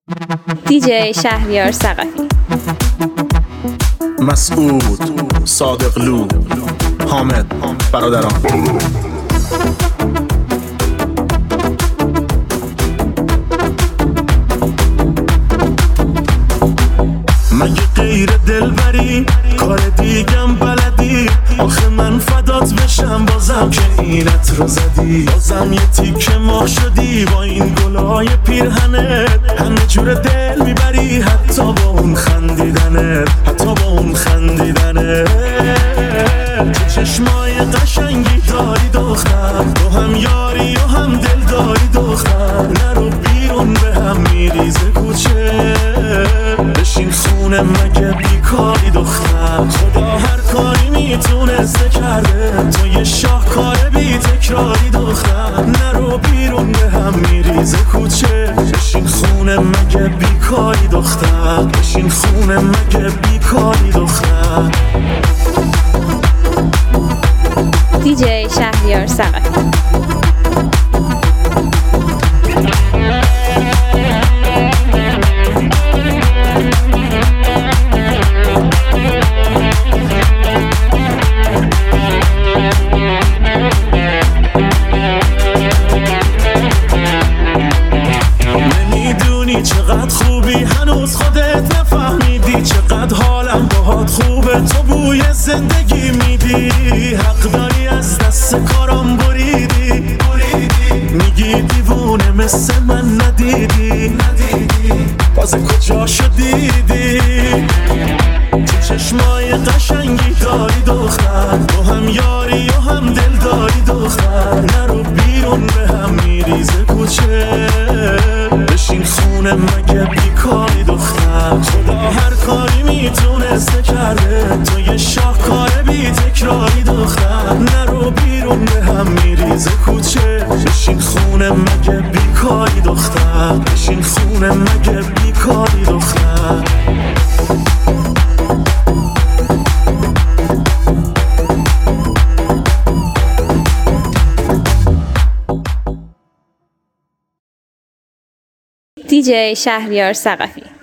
دیجی شهریار ثقفی، مسعود صادقلو، حامد برادران. مگه غیر دلبری کار دیگم بلدی؟ آخه من فدات بشم بازم که اینت رو زدی، بازم یه تیکه ماه شدی با این گلای پیرهنت، همه جور دل میبری حتی با اون خندیدنت، حتی با اون خندیدنت. تو چشمای قشنگی داری دختر، تو هم یاری و هم دل داری دختر، نرو بیرون به هم میریزه کوچه، بشین خونه مگه بیکاری دختر. خدا هر کاری میتونسته کرده، تو یه شاهکار بی تکراری دختر، نرو بیرون به هم میریزه کوچه، بشین خونه مگه بیکاری دختر، بشین خونه مگه بیکاری دختر. دیجی شهریار ثقفی. چقدر خوبی هنوز خودت نفهمیدی، چقدر حالم باهات خوبه، تو بوی زندگی میدی، حق داری از دست کارم بریدی، میگی دیوونه مثل من ندیدی، تازه کجاشو دیدی؟ تو چشمای قشنگی داری دختر، تو هم یاری و هم دل داری دختر، نرو بیرون به هم میریزه کوچه، بشین خونه مگه بیکاری دختر. خدا هر کاری میتونسته کرده، تو یه شاهکار بی تکراری دختر، نرو بیرون به هم میریزه کوچه، بشین خونه مگه بیکاری دختر، بشین خونه مگه بیکاری دختر. دیجی شهریار ثقفی.